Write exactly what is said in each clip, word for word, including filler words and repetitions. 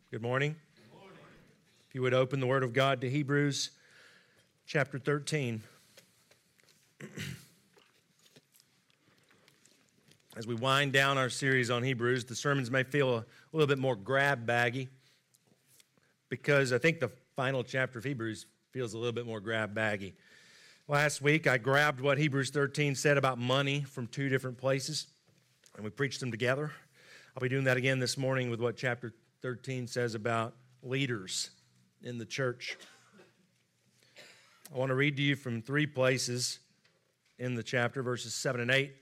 Good morning. Good morning. If you would open the Word of God to Hebrews chapter thirteen. As we wind down our series on Hebrews, the sermons may feel a little bit more grab baggy because I think the final chapter of Hebrews feels a little bit more grab baggy. Last week, I grabbed what Hebrews thirteen said about money from two different places, and we preached them together. I'll be doing that again this morning with what chapter thirteen says about leaders in the church. I want to read to you from three places in the chapter, verses seven and eight,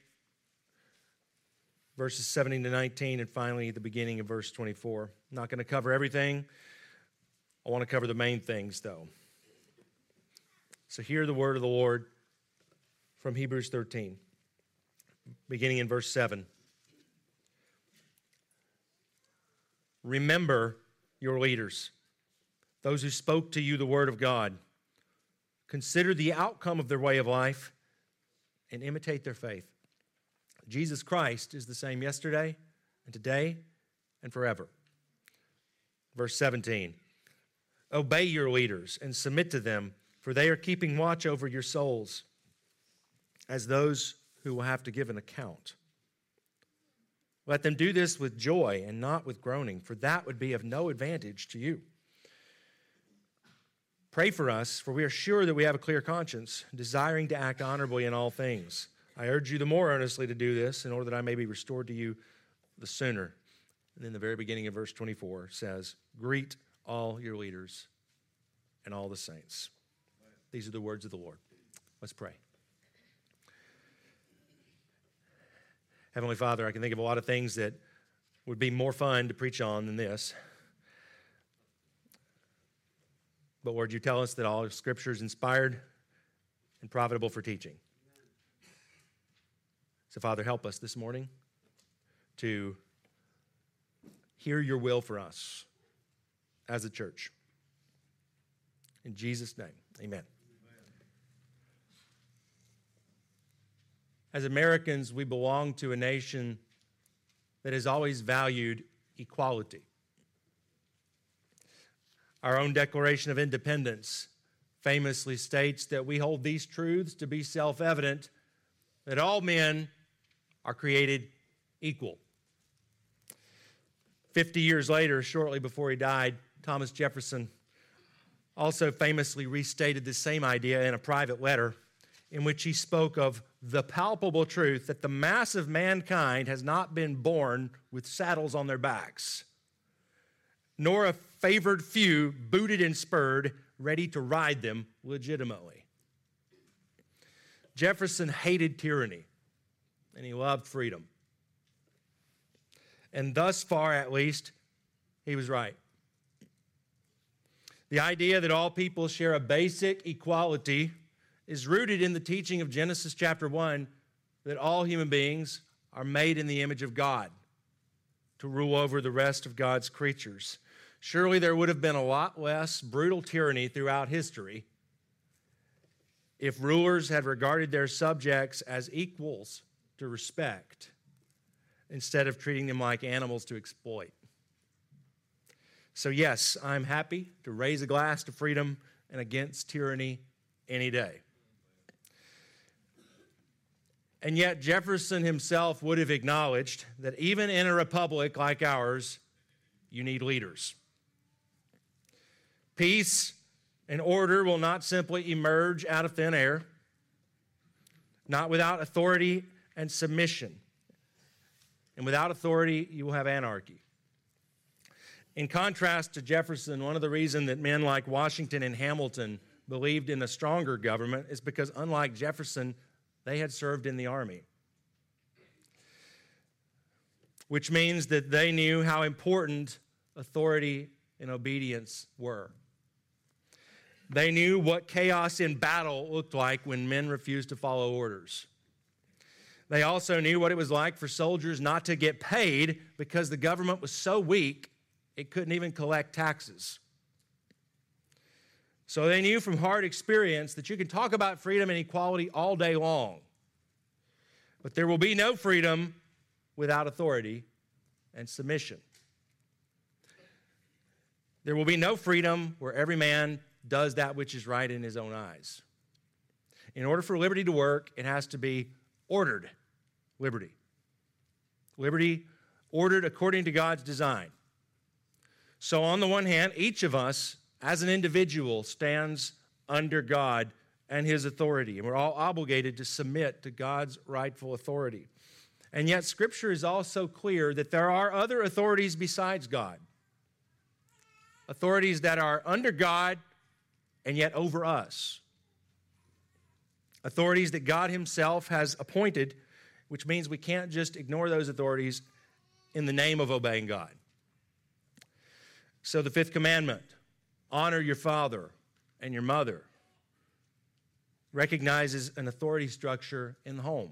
verses seventeen to nineteen, and finally the beginning of verse twenty-four. I'm not going to cover everything. I want to cover the main things, though. So hear the word of the Lord from Hebrews thirteen, beginning in verse seven. Remember your leaders, those who spoke to you the word of God. Consider the outcome of their way of life and imitate their faith. Jesus Christ is the same yesterday and today and forever. Verse seventeen. Obey your leaders and submit to them, for they are keeping watch over your souls as those who will have to give an account. Let them do this with joy and not with groaning, for that would be of no advantage to you. Pray for us, for we are sure that we have a clear conscience, desiring to act honorably in all things. I urge you the more earnestly to do this, in order that I may be restored to you the sooner. And then the very beginning of verse twenty-four says, greet all your leaders and all the saints. These are the words of the Lord. Let's pray. Heavenly Father, I can think of a lot of things that would be more fun to preach on than this. But Lord, you tell us that all Scripture is inspired and profitable for teaching. So Father, help us this morning to hear your will for us as a church. In Jesus' name, amen. As Americans, we belong to a nation that has always valued equality. Our own Declaration of Independence famously states that we hold these truths to be self-evident, that all men are created equal. Fifty years later, shortly before he died, Thomas Jefferson also famously restated the same idea in a private letter in which he spoke of the palpable truth that the mass of mankind has not been born with saddles on their backs, nor a favored few booted and spurred, ready to ride them legitimately. Jefferson hated tyranny, and he loved freedom. And thus far, at least, he was right. The idea that all people share a basic equality is rooted in the teaching of Genesis chapter one, that all human beings are made in the image of God to rule over the rest of God's creatures. Surely there would have been a lot less brutal tyranny throughout history if rulers had regarded their subjects as equals to respect instead of treating them like animals to exploit. So yes, I'm happy to raise a glass to freedom and against tyranny any day. And yet Jefferson himself would have acknowledged that even in a republic like ours, you need leaders. Peace and order will not simply emerge out of thin air, not without authority and submission. And without authority, you will have anarchy. In contrast to Jefferson, one of the reasons that men like Washington and Hamilton believed in a stronger government is because, unlike Jefferson, they had served in the army, which means that they knew how important authority and obedience were. They knew what chaos in battle looked like when men refused to follow orders. They also knew what it was like for soldiers not to get paid because the government was so weak it couldn't even collect taxes. So they knew from hard experience that you can talk about freedom and equality all day long, but there will be no freedom without authority and submission. There will be no freedom where every man does that which is right in his own eyes. In order for liberty to work, it has to be ordered liberty. Liberty ordered according to God's design. So on the one hand, each of us as an individual stands under God and his authority, and we're all obligated to submit to God's rightful authority. And yet Scripture is also clear that there are other authorities besides God. Authorities that are under God and yet over us. Authorities that God himself has appointed, which means we can't just ignore those authorities in the name of obeying God. So the fifth commandment, honor your father and your mother, recognizes an authority structure in the home.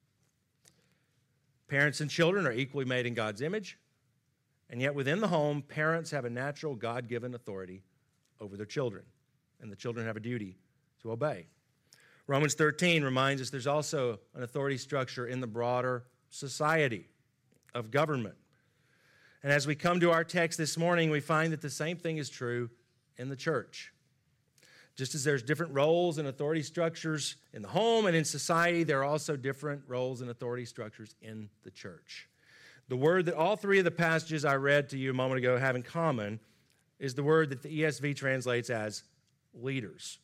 Parents and children are equally made in God's image, and yet within the home, parents have a natural God-given authority over their children, and the children have a duty to obey. Romans thirteen reminds us there's also an authority structure in the broader society of government. And as we come to our text this morning, we find that the same thing is true in the church. Just as there's different roles and authority structures in the home and in society, there are also different roles and authority structures in the church. The word that all three of the passages I read to you a moment ago have in common is the word that the E S V translates as leaders.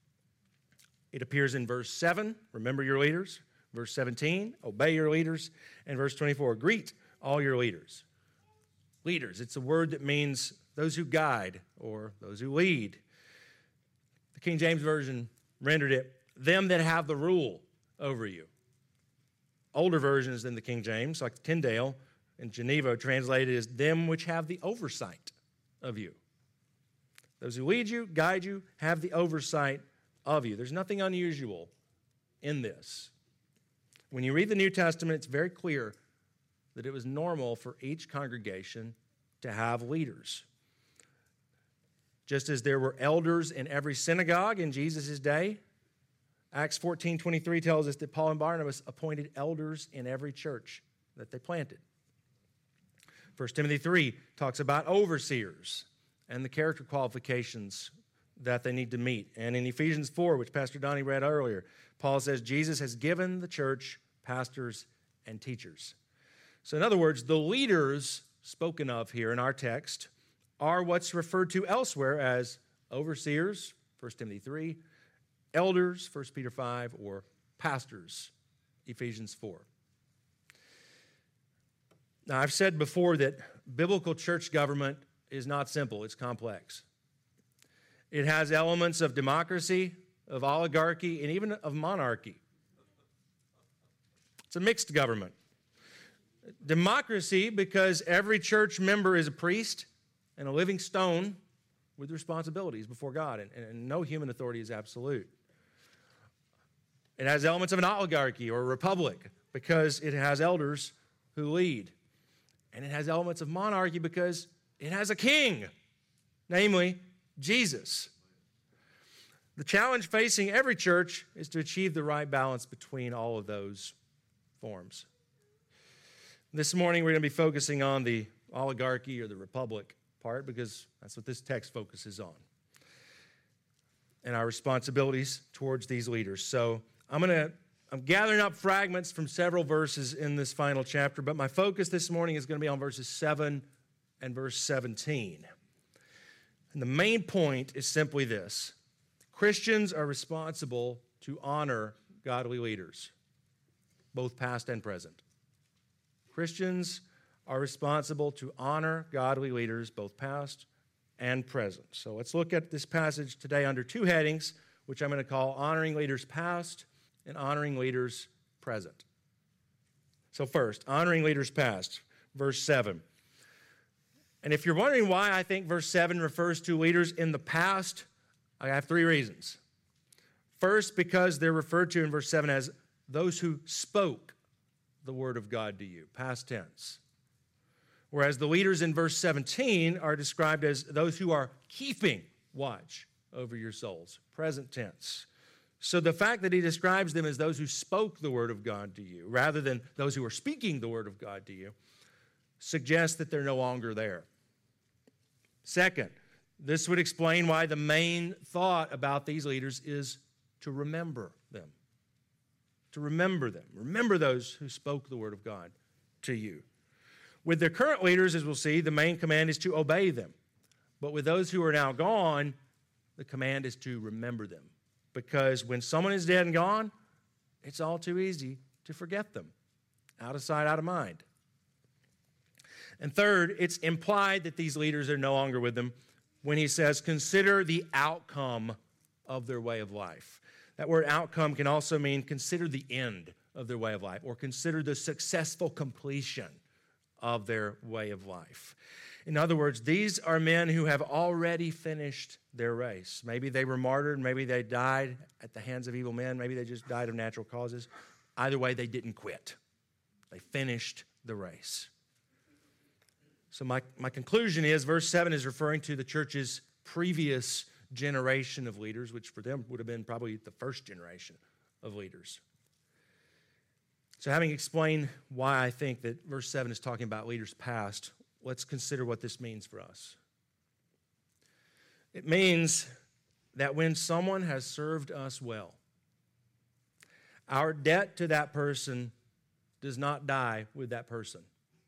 It appears in verse seven, remember your leaders. Verse seventeen, obey your leaders. And verse twenty-four, greet all your leaders. Leaders, it's a word that means those who guide or those who lead. The King James Version rendered it, them that have the rule over you. Older versions than the King James, like the Tyndale and Geneva, translated as them which have the oversight of you. Those who lead you, guide you, have the oversight of you. There's nothing unusual in this. When you read the New Testament, it's very clear that it was normal for each congregation to have leaders. Just as there were elders in every synagogue in Jesus' day, Acts fourteen twenty-three tells us that Paul and Barnabas appointed elders in every church that they planted. First Timothy three talks about overseers and the character qualifications that they need to meet. And in Ephesians four, which Pastor Donnie read earlier, Paul says Jesus has given the church pastors and teachers. So in other words, the leaders spoken of here in our text are what's referred to elsewhere as overseers, First Timothy three, elders, First Peter five, or pastors, Ephesians four. Now, I've said before that biblical church government is not simple, it's complex. It has elements of democracy, of oligarchy, and even of monarchy. It's a mixed government. Democracy, because every church member is a priest and a living stone with responsibilities before God, and, and no human authority is absolute. It has elements of an oligarchy or a republic because it has elders who lead. And it has elements of monarchy because it has a king, namely Jesus. The challenge facing every church is to achieve the right balance between all of those forms. This morning we're going to be focusing on the oligarchy or the republic part because that's what this text focuses on, and our responsibilities towards these leaders. So I'm going to I'm gathering up fragments from several verses in this final chapter, but my focus this morning is going to be on verses seven and verse seventeen. And the main point is simply this: Christians are responsible to honor godly leaders, both past and present. Christians are responsible to honor godly leaders, both past and present. So let's look at this passage today under two headings, which I'm going to call honoring leaders past and honoring leaders present. So first, honoring leaders past, verse seven. And if you're wondering why I think verse seven refers to leaders in the past, I have three reasons. First, because they're referred to in verse seven as those who spoke the word of God to you, past tense. Whereas the leaders in verse seventeen are described as those who are keeping watch over your souls, present tense. So the fact that he describes them as those who spoke the word of God to you, rather than those who are speaking the word of God to you, suggests that they're no longer there. Second, This would explain why the main thought about these leaders is to remember them. To remember them. Remember those who spoke the word of God to you. With their current leaders, as we'll see, the main command is to obey them. But with those who are now gone, the command is to remember them. Because when someone is dead and gone, it's all too easy to forget them. Out of sight, out of mind. And third, it's implied that these leaders are no longer with them when he says, consider the outcome of their way of life. That word outcome can also mean consider the end of their way of life or consider the successful completion of their way of life. In other words, these are men who have already finished their race. Maybe they were martyred, maybe they died at the hands of evil men, maybe they just died of natural causes. Either way, they didn't quit. They finished the race. So my, my conclusion is verse seven is referring to the church's previous generation of leaders, which for them would have been probably the first generation of leaders. So having explained why I think that verse seven is talking about leaders past, let's consider what this means for us. It means that when someone has served us well, our debt to that person does not die with that person.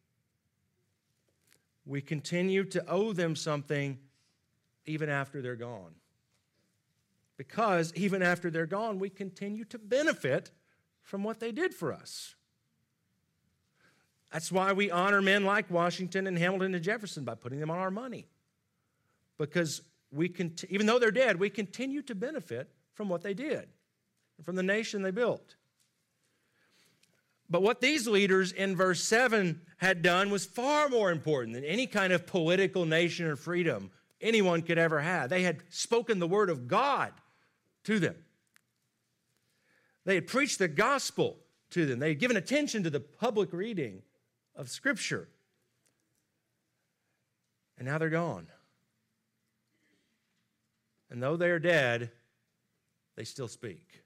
We continue to owe them something even after they're gone. Because even after they're gone, we continue to benefit from what they did for us. That's why we honor men like Washington and Hamilton and Jefferson by putting them on our money. Because we can, even though they're dead, we continue to benefit from what they did, from the nation they built. But what these leaders in verse seven had done was far more important than any kind of political nation or freedom anyone could ever have. They had spoken the word of God to them. They had preached the gospel to them. They had given attention to the public reading of Scripture. And now they're gone. And though they are dead, they still speak.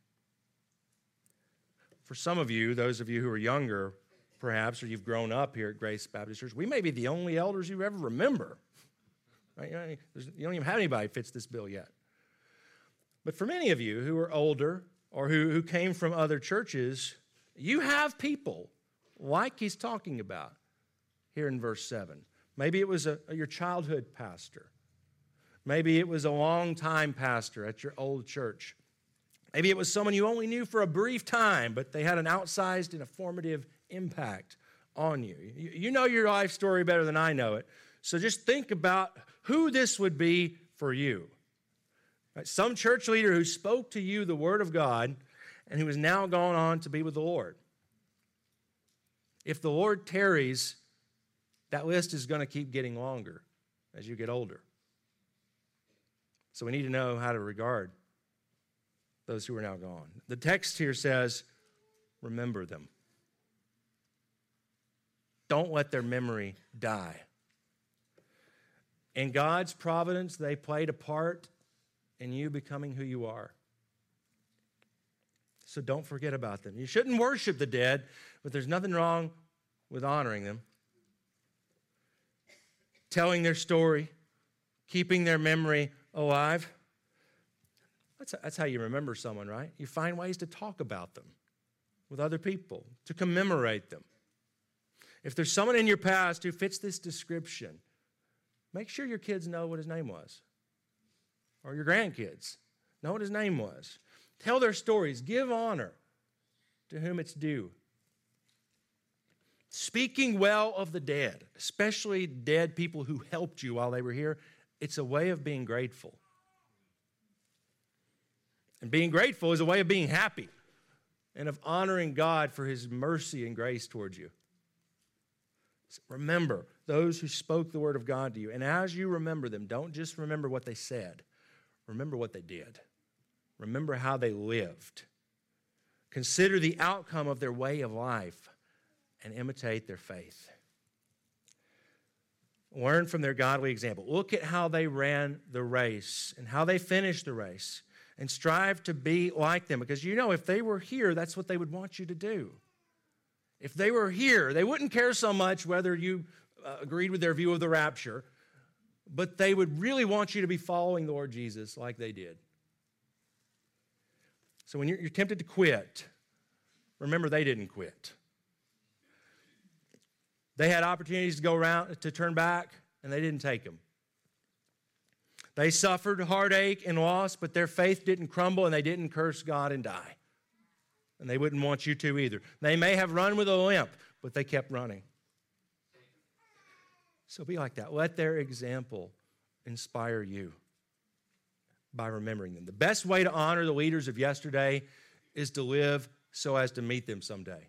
For some of you, those of you who are younger, perhaps, or you've grown up here at Grace Baptist Church, we may be the only elders you ever remember. Right? You know, you don't even have anybody who fits this bill yet. But for many of you who are older or who, who came from other churches, you have people like he's talking about here in verse seven. Maybe it was a, your childhood pastor. Maybe it was a long-time pastor at your old church. Maybe it was someone you only knew for a brief time, but they had an outsized and a formative impact on you. You, you know your life story better than I know it. So just think about who this would be for you. Right? Some church leader who spoke to you the word of God and who has now gone on to be with the Lord. If the Lord tarries, that list is going to keep getting longer as you get older. So we need to know how to regard those who are now gone. The text here says, remember them. Don't let their memory die. In God's providence, they played a part in you becoming who you are. So don't forget about them. You shouldn't worship the dead, but there's nothing wrong with honoring them. Telling their story, keeping their memory alive. That's, that's how you remember someone, right? You find ways to talk about them with other people, to commemorate them. If there's someone in your past who fits this description, make sure your kids know what his name was. Or your grandkids know what his name was. Tell their stories. Give honor to whom it's due. Speaking well of the dead, especially dead people who helped you while they were here, it's a way of being grateful. And being grateful is a way of being happy and of honoring God for his mercy and grace towards you. So remember those who spoke the word of God to you. And as you remember them, don't just remember what they said. Remember what they did. Remember how they lived. Consider the outcome of their way of life and imitate their faith. Learn from their godly example. Look at how they ran the race and how they finished the race and strive to be like them. Because you know, if they were here, that's what they would want you to do. If they were here, they wouldn't care so much whether you uh, agreed with their view of the rapture. but they would really want you to be following the Lord Jesus like they did. So when you're, you're tempted to quit, remember they didn't quit. They had opportunities to go around, to turn back, and they didn't take them. They suffered heartache and loss, but their faith didn't crumble and they didn't curse God and die. And they wouldn't want you to either. They may have run with a limp, but they kept running. So be like that. Let their example inspire you by remembering them. The best way to honor the leaders of yesterday is to live so as to meet them someday.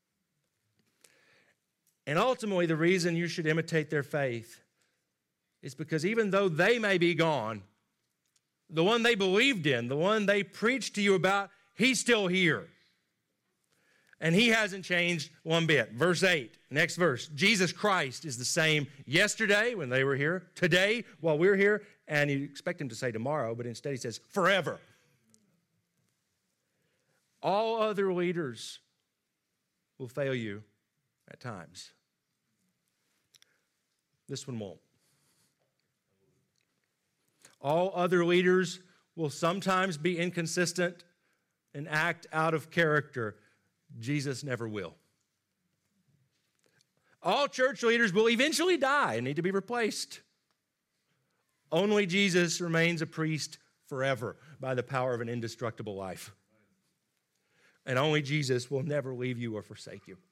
And ultimately, the reason you should imitate their faith is because even though they may be gone, the one they believed in, the one they preached to you about, he's still here. And he hasn't changed one bit. Verse eight, next verse. Jesus Christ is the same yesterday when they were here, today while we're here, and you expect him to say tomorrow, but instead he says forever. All other leaders will fail you at times. This one won't. All other leaders will sometimes be inconsistent and act out of character. Jesus never will. All church leaders will eventually die and need to be replaced. Only Jesus remains a priest forever by the power of an indestructible life. And only Jesus will never leave you or forsake you.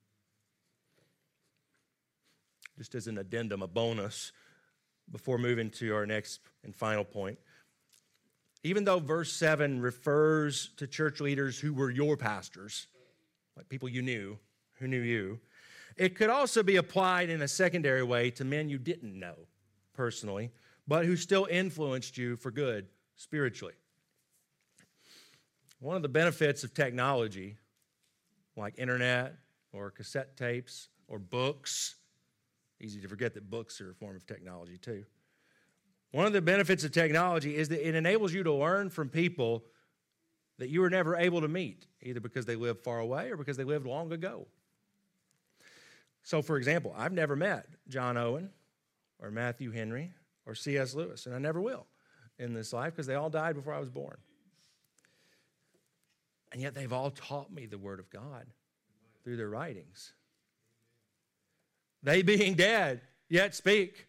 Just as an addendum, a bonus, before moving to our next and final point. Even though verse seven refers to church leaders who were your pastors, like people you knew, who knew you, it could also be applied in a secondary way to men you didn't know personally, but who still influenced you for good spiritually. One of the benefits of technology, like internet or cassette tapes or books, easy to forget that books are a form of technology too. One of the benefits of technology is that it enables you to learn from people that you were never able to meet, either because they lived far away or because they lived long ago. So, for example, I've never met John Owen or Matthew Henry or C S Lewis, and I never will in this life because they all died before I was born. And yet they've all taught me the Word of God through their writings. They being dead, yet speak.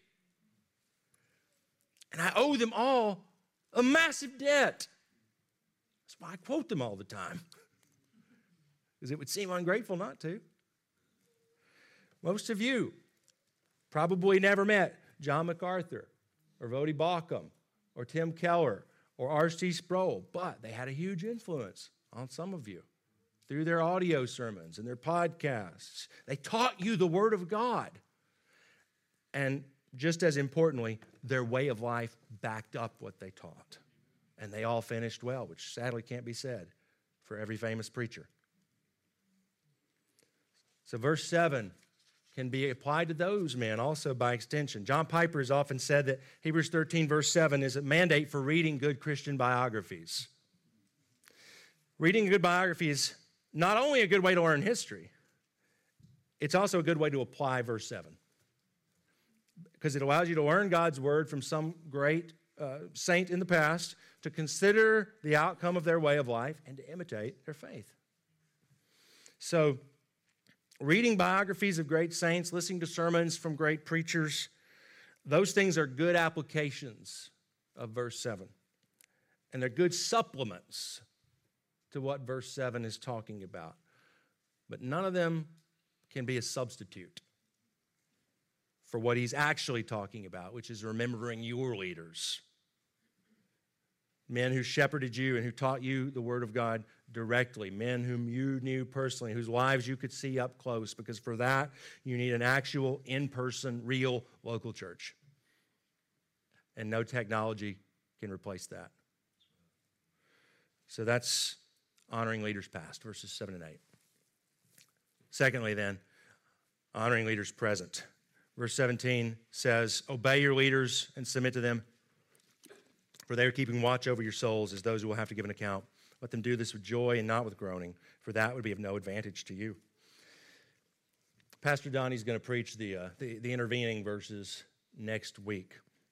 And I owe them all a massive debt. That's why I quote them all the time. Because it would seem ungrateful not to. Most of you probably never met John MacArthur or Voddie Baucham or Tim Keller or R C Sproul, but they had a huge influence on some of you through their audio sermons and their podcasts. They taught you the Word of God. And just as importantly, their way of life backed up what they taught. And they all finished well, which sadly can't be said for every famous preacher. So verse seven can be applied to those men also by extension. John Piper has often said that Hebrews thirteen verse seven is a mandate for reading good Christian biographies. Reading a good biography is not only a good way to learn history, it's also a good way to apply verse seven. Because it allows you to learn God's word from some great uh, saint in the past, to consider the outcome of their way of life, and to imitate their faith. So, reading biographies of great saints, listening to sermons from great preachers, those things are good applications of verse seven. And they're good supplements to what verse seven is talking about. But none of them can be a substitute for what he's actually talking about, which is remembering your leaders. Men who shepherded you and who taught you the Word of God directly. Men whom you knew personally, whose lives you could see up close, because for that, you need an actual, in-person, real local church. And no technology can replace that. So that's honoring leaders past, verses seven and eight. Secondly, then, honoring leaders present. Verse seventeen says, obey your leaders and submit to them, for they are keeping watch over your souls as those who will have to give an account. Let them do this with joy and not with groaning, for that would be of no advantage to you. Pastor Donnie's going to preach the, uh, the, the intervening verses next week.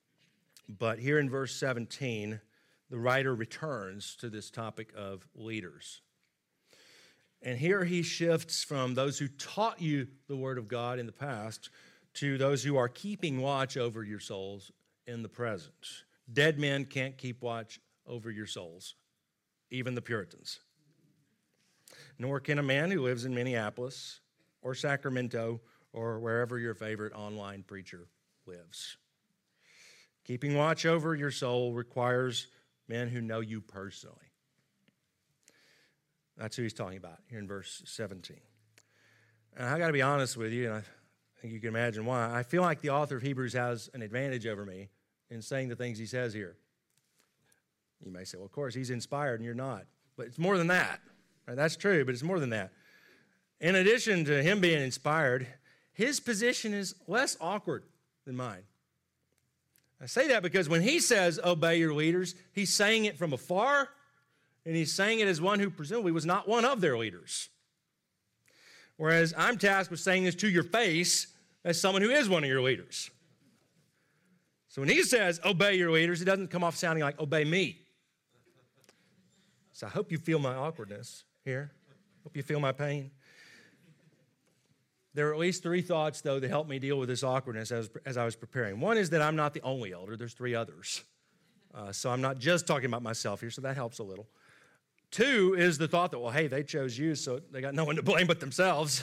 But here in verse seventeen, the writer returns to this topic of leaders. And here he shifts from those who taught you the word of God in the past to those who are keeping watch over your souls in the present. Dead men can't keep watch over your souls, even the Puritans. Nor can a man who lives in Minneapolis or Sacramento or wherever your favorite online preacher lives. Keeping watch over your soul requires men who know you personally. That's who he's talking about here in verse seventeen. And I got to be honest with you, and I think you can imagine why. I feel like the author of Hebrews has an advantage over me in saying the things he says here. You may say, well, of course, he's inspired and you're not. But it's more than that. Right? That's true, but it's more than that. In addition to him being inspired, his position is less awkward than mine. I say that because when he says, obey your leaders, he's saying it from afar, and he's saying it as one who presumably was not one of their leaders. Whereas I'm tasked with saying this to your face as someone who is one of your leaders. So when he says, obey your leaders, it doesn't come off sounding like, obey me. So I hope you feel my awkwardness here. Hope you feel my pain. There are at least three thoughts, though, that help me deal with this awkwardness as, as I was preparing. One is that I'm not the only elder. There's three others. Uh, so I'm not just talking about myself here, so that helps a little. Two is the thought that, well, hey, they chose you, so they got no one to blame but themselves.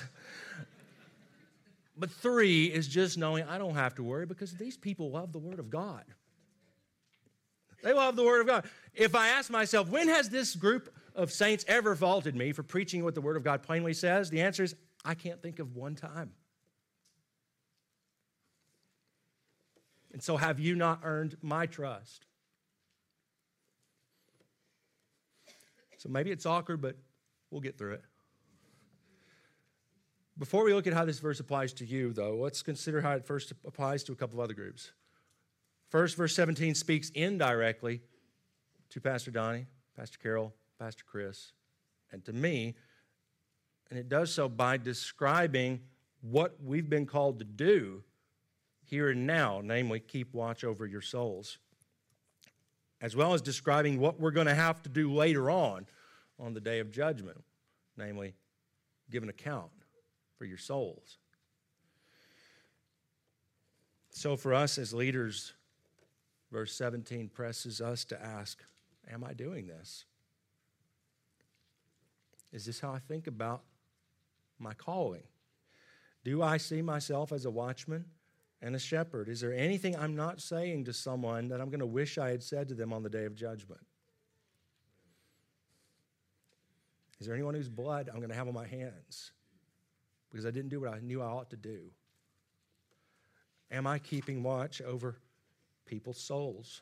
But three is just knowing I don't have to worry because these people love the Word of God. They love the Word of God. If I ask myself, when has this group of saints ever faulted me for preaching what the Word of God plainly says? The answer is, I can't think of one time. And so have you not earned my trust? So maybe it's awkward, but we'll get through it. Before we look at how this verse applies to you, though, let's consider how it first applies to a couple of other groups. First, verse seventeen speaks indirectly to Pastor Donnie, Pastor Carol, Pastor Chris, and to me. And it does so by describing what we've been called to do here and now, namely, keep watch over your souls, as well as describing what we're going to have to do later on on the day of judgment, namely, give an account for your souls. So for us as leaders, verse seventeen presses us to ask, am I doing this? Is this how I think about my calling? Do I see myself as a watchman and a shepherd? Is there anything I'm not saying to someone that I'm going to wish I had said to them on the day of judgment? Is there anyone whose blood I'm going to have on my hands because I didn't do what I knew I ought to do? Am I keeping watch over people's souls?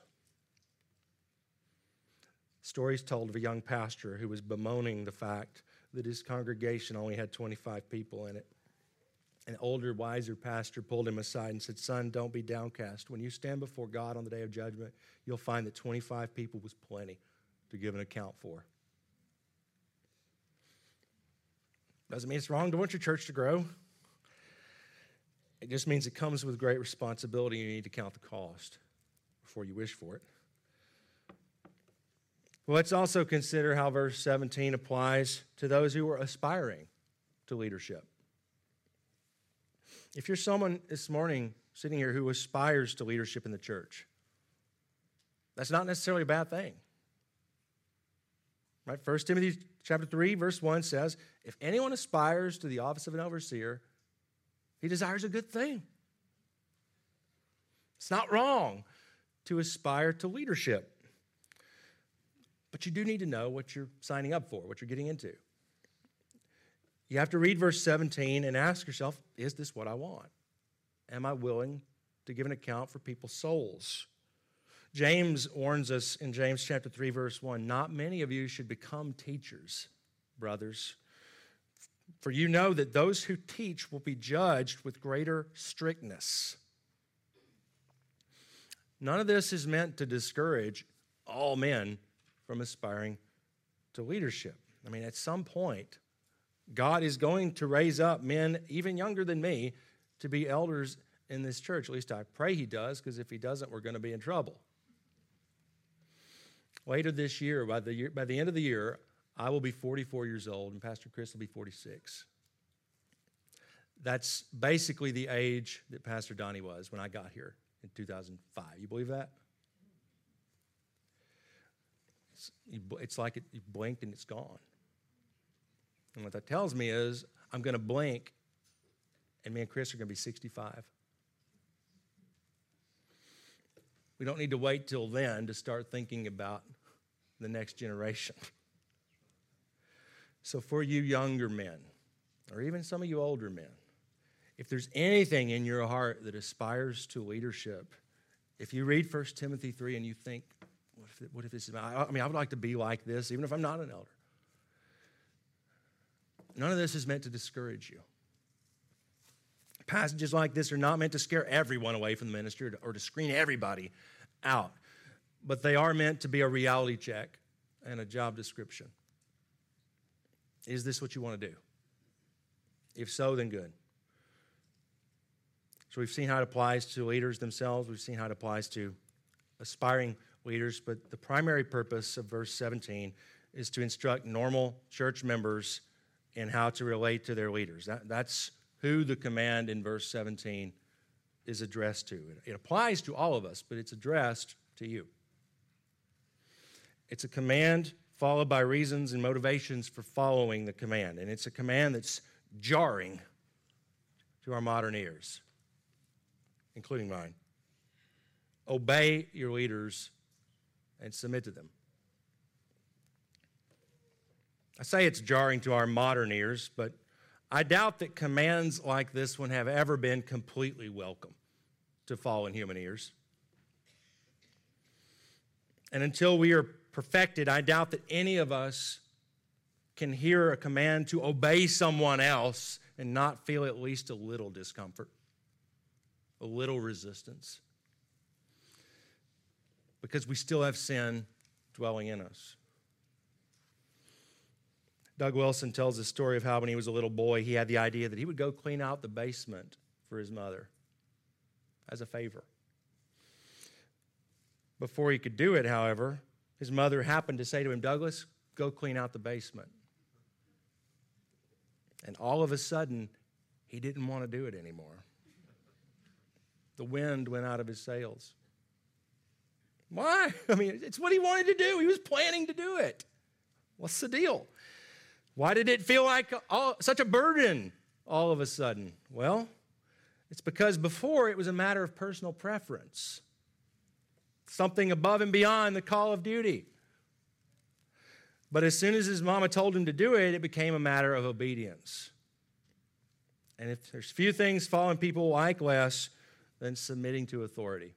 Stories told of a young pastor who was bemoaning the fact that his congregation only had twenty-five people in it. An older, wiser pastor pulled him aside and said, son, don't be downcast. When you stand before God on the day of judgment, you'll find that twenty-five people was plenty to give an account for. Doesn't mean it's wrong to want your church to grow. It just means it comes with great responsibility. You need to count the cost before you wish for it. Well, let's also consider how verse seventeen applies to those who are aspiring to leadership. If you're someone this morning sitting here who aspires to leadership in the church, that's not necessarily a bad thing. Right? First Timothy chapter three, verse one says, if anyone aspires to the office of an overseer, he desires a good thing. It's not wrong to aspire to leadership. But you do need to know what you're signing up for, what you're getting into. You have to read verse seventeen and ask yourself, is this what I want? Am I willing to give an account for people's souls? James warns us in James chapter three, verse one, not many of you should become teachers, brothers, for you know that those who teach will be judged with greater strictness. None of this is meant to discourage all men from aspiring to leadership. I mean, at some point, God is going to raise up men, even younger than me, to be elders in this church. At least I pray he does, because if he doesn't, we're going to be in trouble. Later this year, by the year, by the end of the year, I will be forty-four years old, and Pastor Chris will be forty-six. That's basically the age that Pastor Donnie was when I got here in two thousand five. You believe that? It's, it's like it, you blinked and it's gone. And what that tells me is I'm going to blink, and me and Chris are going to be sixty-five. We don't need to wait till then to start thinking about the next generation. So for you younger men, or even some of you older men, if there's anything in your heart that aspires to leadership, if you read First Timothy three and you think, what if, what if this is, I mean, I would like to be like this, even if I'm not an elder. None of this is meant to discourage you. Passages like this are not meant to scare everyone away from the ministry or to, or to screen everybody out, but they are meant to be a reality check and a job description. Is this what you want to do? If so, then good. So we've seen how it applies to leaders themselves. We've seen how it applies to aspiring leaders, but the primary purpose of verse seventeen is to instruct normal church members in how to relate to their leaders. That, that's who the command in verse seventeen is addressed to. It, it applies to all of us, but it's addressed to you. It's a command followed by reasons and motivations for following the command, and it's a command that's jarring to our modern ears, including mine. Obey your leaders and submit to them. I say it's jarring to our modern ears, but I doubt that commands like this one have ever been completely welcome to fallen human ears. And until we are perfected, I doubt that any of us can hear a command to obey someone else and not feel at least a little discomfort, a little resistance, because we still have sin dwelling in us. Doug Wilson tells the story of how when he was a little boy, he had the idea that he would go clean out the basement for his mother as a favor. Before he could do it, however, his mother happened to say to him, "Douglas, go clean out the basement." And all of a sudden, he didn't want to do it anymore. The wind went out of his sails. Why? I mean, it's what he wanted to do. He was planning to do it. What's the deal? Why did it feel like all, such a burden all of a sudden? Well, it's because before it was a matter of personal preference, something above and beyond the call of duty. But as soon as his mama told him to do it, it became a matter of obedience. And if there's few things fallen people like less than submitting to authority.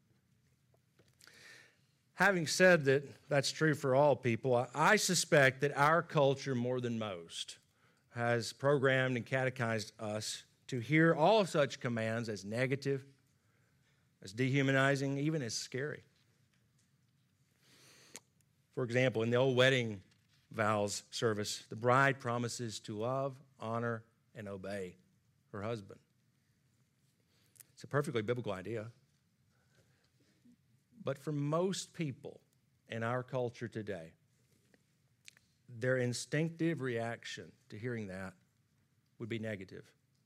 Having said that that's true for all people, I suspect that our culture, more than most, has programmed and catechized us to hear all such commands as negative, as dehumanizing, even as scary. For example, in the old wedding vows service, the bride promises to love, honor, and obey her husband. It's a perfectly biblical idea. But for most people in our culture today, their instinctive reaction to hearing that would be negative.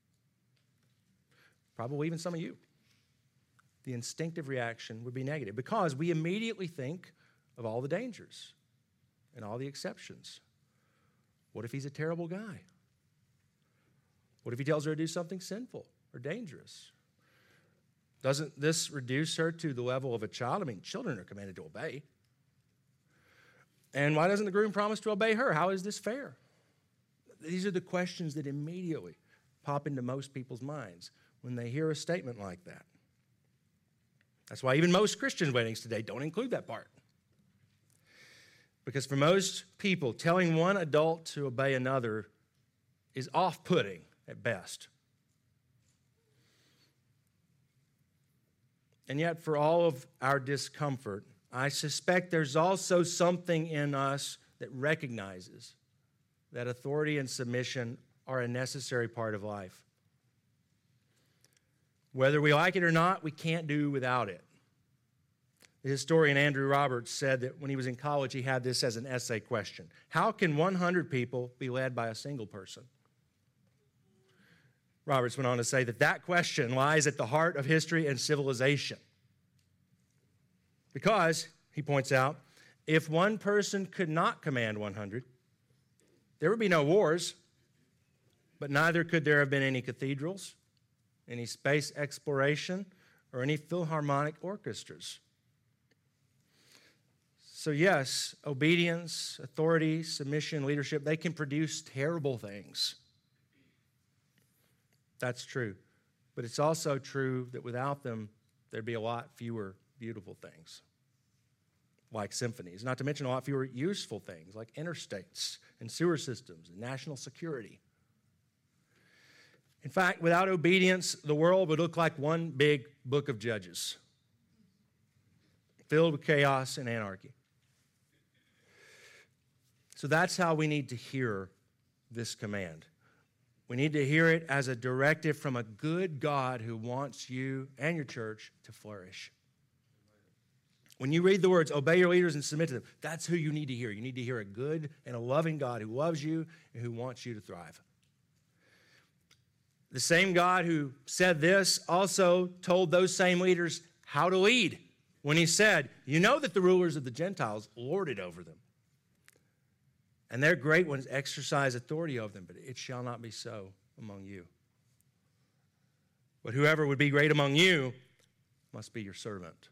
Probably even some of you. The instinctive reaction would be negative because we immediately think of all the dangers and all the exceptions. What if he's a terrible guy? What if he tells her to do something sinful or dangerous? Doesn't this reduce her to the level of a child? I mean, children are commanded to obey. And why doesn't the groom promise to obey her? How is this fair? These are the questions that immediately pop into most people's minds when they hear a statement like that. That's why even most Christian weddings today don't include that part. Because for most people, telling one adult to obey another is off-putting at best. And yet, for all of our discomfort, I suspect there's also something in us that recognizes that authority and submission are a necessary part of life. Whether we like it or not, we can't do without it. The historian Andrew Roberts said that when he was in college, he had this as an essay question. How can one hundred people be led by a single person? Roberts went on to say that that question lies at the heart of history and civilization. Because, he points out, if one person could not command one hundred, there would be no wars, but neither could there have been any cathedrals, any space exploration, or any philharmonic orchestras. So yes, obedience, authority, submission, leadership, they can produce terrible things. That's true. But it's also true that without them, there'd be a lot fewer beautiful things, like symphonies, not to mention a lot fewer useful things, like interstates and sewer systems and national security. In fact, without obedience, the world would look like one big book of Judges, filled with chaos and anarchy. So that's how we need to hear this command. We need to hear it as a directive from a good God who wants you and your church to flourish. When you read the words, obey your leaders and submit to them, that's who you need to hear. You need to hear a good and a loving God who loves you and who wants you to thrive. The same God who said this also told those same leaders how to lead when he said, you know that the rulers of the Gentiles lord it over them, and their great ones exercise authority over them, but it shall not be so among you. But whoever would be great among you must be your servant.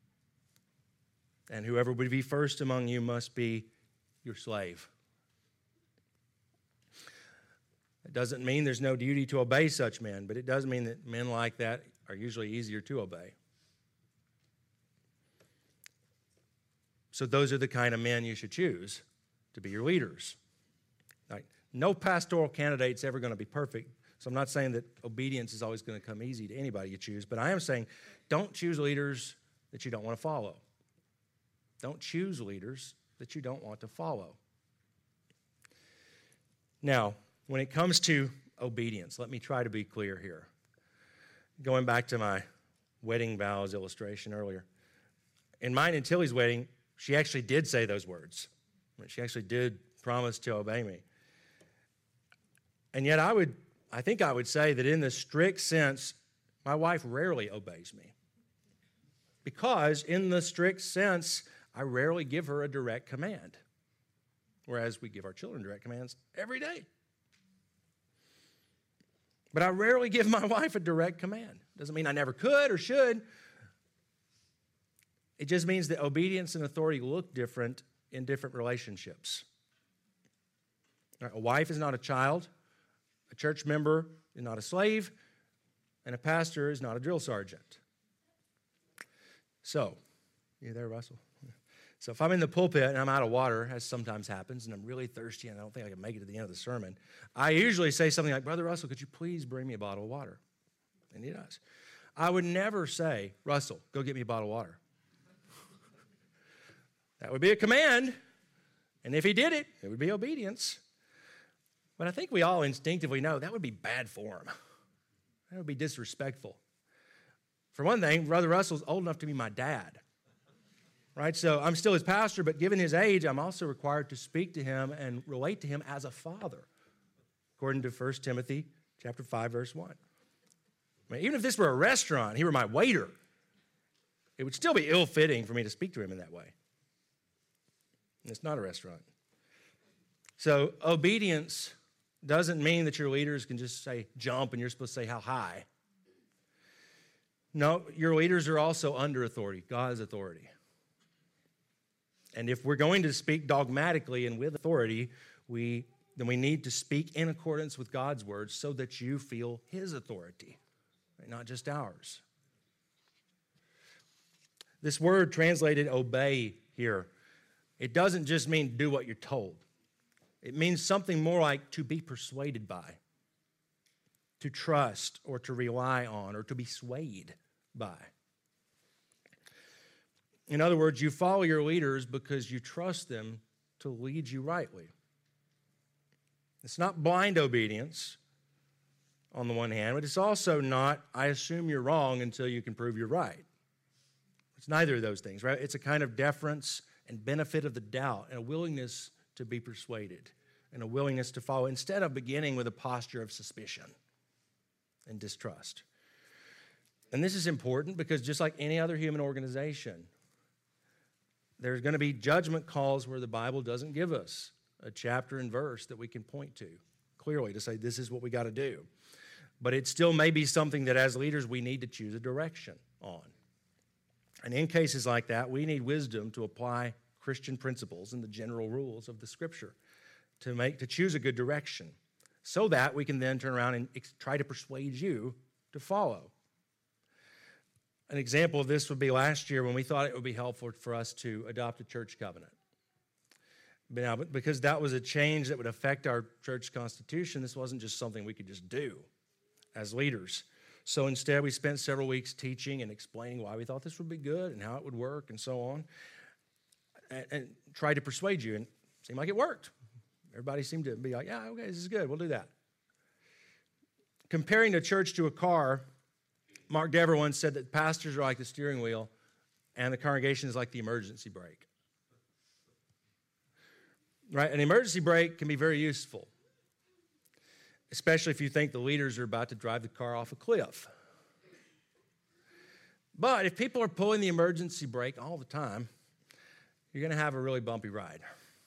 And whoever would be first among you must be your slave. It doesn't mean there's no duty to obey such men, but it does mean that men like that are usually easier to obey. So those are the kind of men you should choose to be your leaders. Right? No pastoral candidate's ever going to be perfect, so I'm not saying that obedience is always going to come easy to anybody you choose, but I am saying don't choose leaders that you don't want to follow. Don't choose leaders that you don't want to follow. Now, when it comes to obedience, let me try to be clear here. Going back to my wedding vows illustration earlier. In mine and Tilly's wedding, she actually did say those words. She actually did promise to obey me. And yet I would, I think I would say that in the strict sense, my wife rarely obeys me. Because in the strict sense, I rarely give her a direct command. Whereas we give our children direct commands every day. But I rarely give my wife a direct command. Doesn't mean I never could or should. It just means that obedience and authority look different in different relationships. Right, a wife is not a child, a church member is not a slave, and a pastor is not a drill sergeant. So, you there, Russell? So if I'm in the pulpit and I'm out of water, as sometimes happens, and I'm really thirsty and I don't think I can make it to the end of the sermon, I usually say something like, Brother Russell, could you please bring me a bottle of water? And he does. I would never say, Russell, go get me a bottle of water. That would be a command, and if he did it, it would be obedience. But I think we all instinctively know that would be bad form. That would be disrespectful. For one thing, Brother Russell's old enough to be my dad, right? So I'm still his pastor, but given his age, I'm also required to speak to him and relate to him as a father, according to First Timothy chapter five, verse one. I mean, even if this were a restaurant, he were my waiter, it would still be ill-fitting for me to speak to him in that way. It's not a restaurant. So obedience doesn't mean that your leaders can just say jump and you're supposed to say how high. No, your leaders are also under authority, God's authority. And if we're going to speak dogmatically and with authority, we then we need to speak in accordance with God's words so that you feel his authority, right? Not just ours. This word translated obey here, it doesn't just mean do what you're told. It means something more like to be persuaded by, to trust or to rely on or to be swayed by. In other words, you follow your leaders because you trust them to lead you rightly. It's not blind obedience. on the one hand, but it's also not, I assume you're wrong until you can prove you're right. It's neither of those things, right? It's a kind of deference and benefit of the doubt and a willingness to be persuaded and a willingness to follow instead of beginning with a posture of suspicion and distrust. And this is important because just like any other human organization, there's going to be judgment calls where the Bible doesn't give us a chapter and verse that we can point to clearly to say this is what we got to do. But it still may be something that as leaders we need to choose a direction on. And in cases like that, we need wisdom to apply Christian principles and the general rules of the Scripture to make to choose a good direction so that we can then turn around and ex- try to persuade you to follow. An example of this would be last year when we thought it would be helpful for us to adopt a church covenant. But now, because that was a change that would affect our church constitution, this wasn't just something we could just do as leaders. So instead, we spent several weeks teaching and explaining why we thought this would be good and how it would work and so on, and, and tried to persuade you, and it seemed like it worked. Everybody seemed to be like, yeah, okay, this is good, we'll do that. Comparing the church to a car, Mark Dever once said that pastors are like the steering wheel and the congregation is like the emergency brake. Right? An emergency brake can be very useful, especially if you think the leaders are about to drive the car off a cliff. But if people are pulling the emergency brake all the time, you're going to have a really bumpy ride.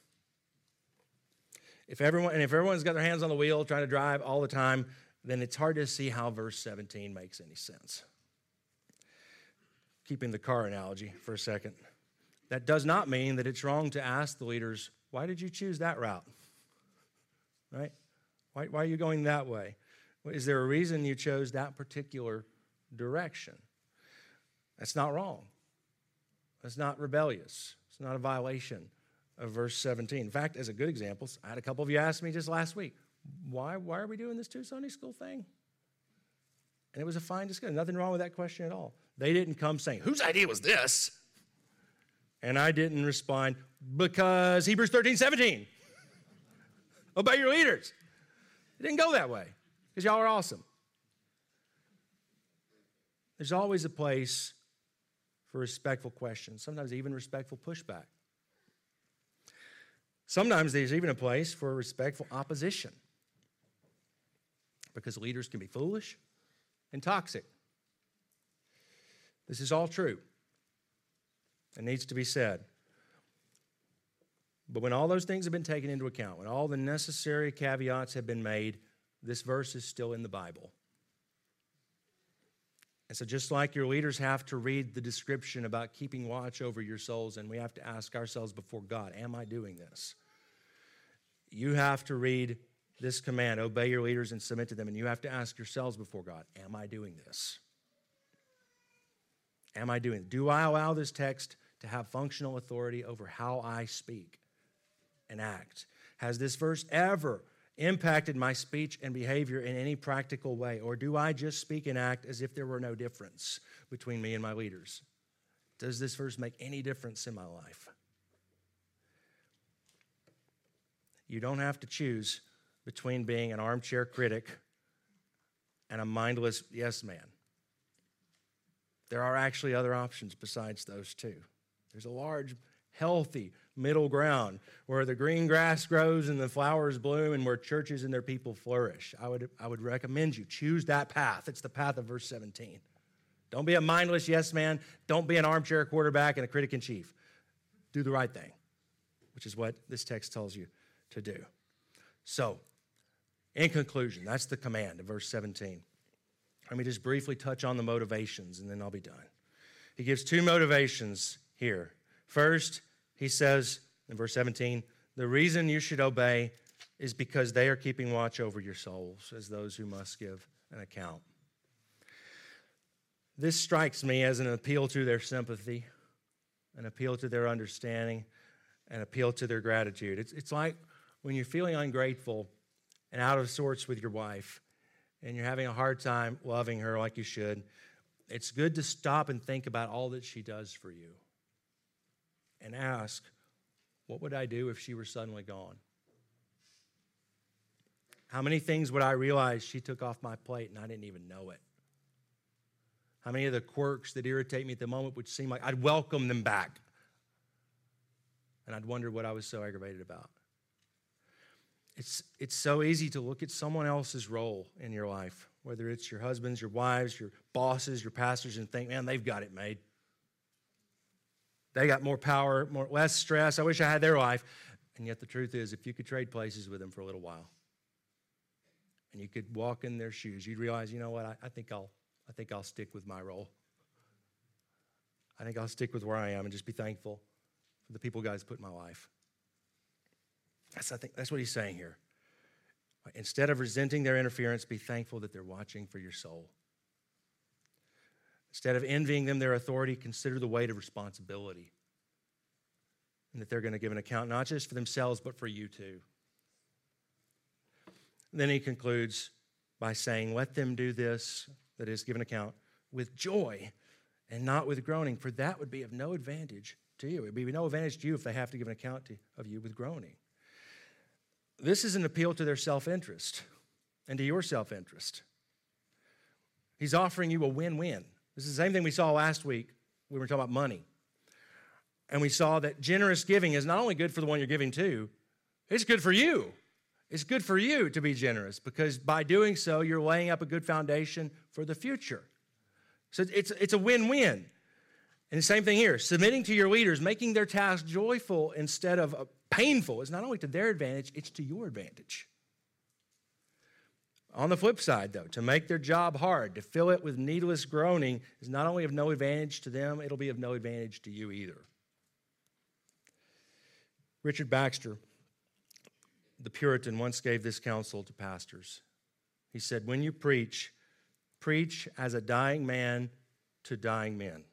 If everyone and if everyone's got their hands on the wheel trying to drive all the time, then it's hard to see how verse seventeen makes any sense. Keeping the car analogy for a second. That does not mean that it's wrong to ask the leaders, why did you choose that route? Right? Why, why are you going that way? Is there a reason you chose that particular direction? That's not wrong. That's not rebellious. It's not a violation of verse seventeen. In fact, as a good example, I had a couple of you ask me just last week, why, why are we doing this two Sunday school thing? And it was a fine discussion. Nothing wrong with that question at all. They didn't come saying, whose idea was this? And I didn't respond, because Hebrews thirteen seventeen. Obey your leaders. It didn't go that way, because y'all are awesome. There's always a place for respectful questions, sometimes even respectful pushback. Sometimes there's even a place for respectful opposition, because leaders can be foolish and toxic. This is all true. It needs to be said. But when all those things have been taken into account, when all the necessary caveats have been made, this verse is still in the Bible. And so just like your leaders have to read the description about keeping watch over your souls, and we have to ask ourselves before God, am I doing this? You have to read this command, obey your leaders and submit to them, and you have to ask yourselves before God, am I doing this? Am I doing it? Do I allow this text to have functional authority over how I speak and act? Has this verse ever impacted my speech and behavior in any practical way? Or do I just speak and act as if there were no difference between me and my leaders? Does this verse make any difference in my life? You don't have to choose between being an armchair critic and a mindless yes man. There are actually other options besides those two. There's a large, healthy middle ground where the green grass grows and the flowers bloom and where churches and their people flourish. I would, I would recommend you choose that path. It's the path of verse seventeen. Don't be a mindless yes man. Don't be an armchair quarterback and a critic in chief. Do the right thing, which is what this text tells you to do. So, in conclusion, that's the command of verse seventeen. Let me just briefly touch on the motivations, and then I'll be done. He gives two motivations here. First, he says in verse seventeen, the reason you should obey is because they are keeping watch over your souls as those who must give an account. This strikes me as an appeal to their sympathy, an appeal to their understanding, an appeal to their gratitude. It's, it's like when you're feeling ungrateful and out of sorts with your wife, and you're having a hard time loving her like you should, it's good to stop and think about all that she does for you and ask, what would I do if she were suddenly gone? How many things would I realize she took off my plate and I didn't even know it? How many of the quirks that irritate me at the moment would seem like I'd welcome them back? And I'd wonder what I was so aggravated about. It's, it's so easy to look at someone else's role in your life, whether it's your husbands, your wives, your bosses, your pastors, and think, man, they've got it made. They got more power, more, less stress. I wish I had their life. And yet the truth is, if you could trade places with them for a little while, and you could walk in their shoes, you'd realize, you know what, I, I think I'll I think I'll stick with my role. I think I'll stick with where I am and just be thankful for the people God's put in my life. That's, I think, that's what he's saying here. Instead of resenting their interference, be thankful that they're watching for your soul. Instead of envying them their authority, consider the weight of responsibility and that they're going to give an account not just for themselves, but for you too. And then he concludes by saying, let them do this, that is, give an account, with joy and not with groaning, for that would be of no advantage to you. It would be no advantage to you if they have to give an account to, of you with groaning. This is an appeal to their self-interest and to your self-interest. He's offering you a win-win. This is the same thing we saw last week when we were talking about money. And we saw that generous giving is not only good for the one you're giving to, it's good for you. It's good for you to be generous because by doing so, you're laying up a good foundation for the future. So it's, it's a win-win. And the same thing here, submitting to your leaders, making their task joyful instead of painful is not only to their advantage, it's to your advantage. On the flip side, though, to make their job hard, to fill it with needless groaning is not only of no advantage to them, it'll be of no advantage to you either. Richard Baxter, the Puritan, once gave this counsel to pastors. He said, when you preach, preach as a dying man to dying men.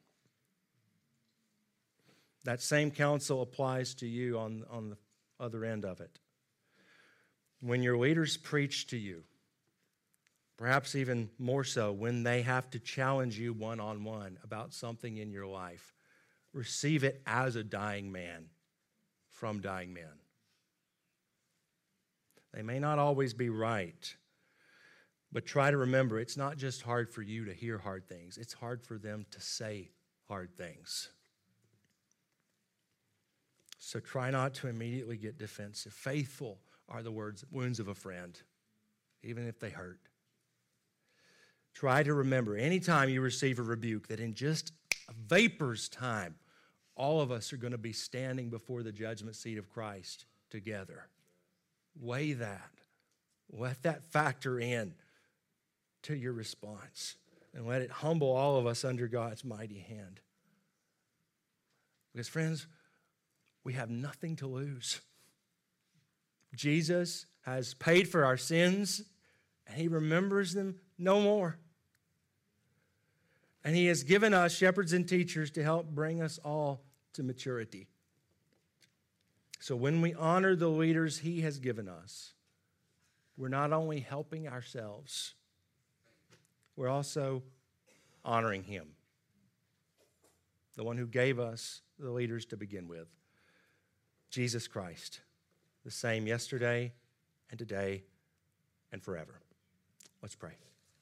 That same counsel applies to you on, on the other end of it. When your leaders preach to you, perhaps even more so when they have to challenge you one-on-one about something in your life, receive it as a dying man from dying men. They may not always be right, but try to remember it's not just hard for you to hear hard things. It's hard for them to say hard things. So try not to immediately get defensive. Faithful are the words, wounds of a friend, even if they hurt. Try to remember anytime you receive a rebuke that in just a vapor's time, all of us are going to be standing before the judgment seat of Christ together. Weigh that. Let that factor in to your response and let it humble all of us under God's mighty hand. Because friends, we have nothing to lose. Jesus has paid for our sins and he remembers them no more. And he has given us shepherds and teachers to help bring us all to maturity. So when we honor the leaders he has given us, we're not only helping ourselves, we're also honoring him, the one who gave us the leaders to begin with, Jesus Christ, the same yesterday and today and forever. Let's pray.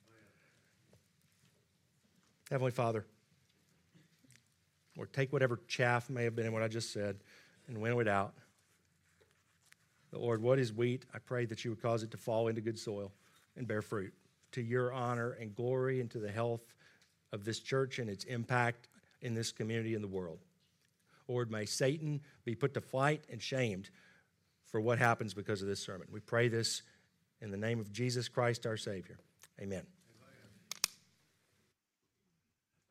Heavenly Father, Lord, take whatever chaff may have been in what I just said and winnow it out. But Lord, what is wheat? I pray that you would cause it to fall into good soil and bear fruit to your honor and glory and to the health of this church and its impact in this community and the world. Lord, may Satan be put to flight and shamed for what happens because of this sermon. We pray this in the name of Jesus Christ, our Savior. Amen.